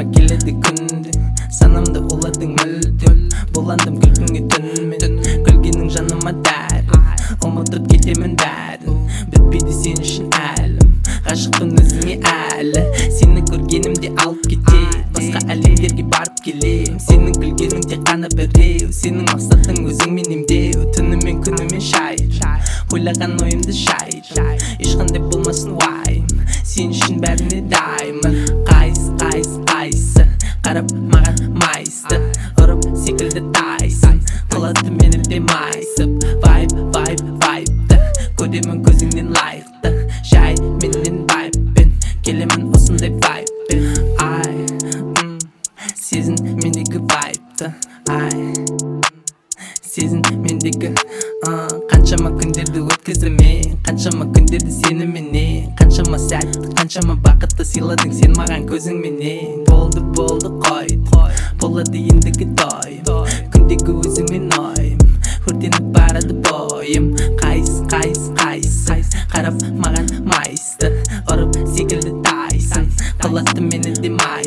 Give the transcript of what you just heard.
Жаныма келеді күнде, санамда уладың мүлдем. Буландым күлкіңе түнмен, күлгенің жаныма дәрі. Ұмытып кетемін бәрін, бітпейді сен үшін әлім. Ғашықпын өзіңе әлі, сені көргенімде алып кетем. Басқа әлемдерге барып келем, сенің күлгенің тек қана біреу. Сенің мақсатың өзіңмен емдеу, түнімен күнімен шайыр. Ойлаған ойымды шайыр, ешқандай болмасын уайым. Сен үшін бәріне дайынмын. Қайсы қарап маған майысты, ұрып секілді тайсын. Қалады мені де майысып, вайбты көремін көзіңнен лайықты. Жай менен вайбпен, келемін осындай вайбпен. Сезін мендегі вайбты, сезін мендегі. Қаншама күндерді өткіздім мен, қаншама күндерді сеніменен. Қаншама сәтті, қаншама бақытты сыйладың сен маған көзіңменен. Болды қой, болады ендігі тойым. Күндегі өзіңмен ойым, өртеніп барады бойым. Қайсы қарап маған майысты, ұрып секілді тайсын. Қалады мені де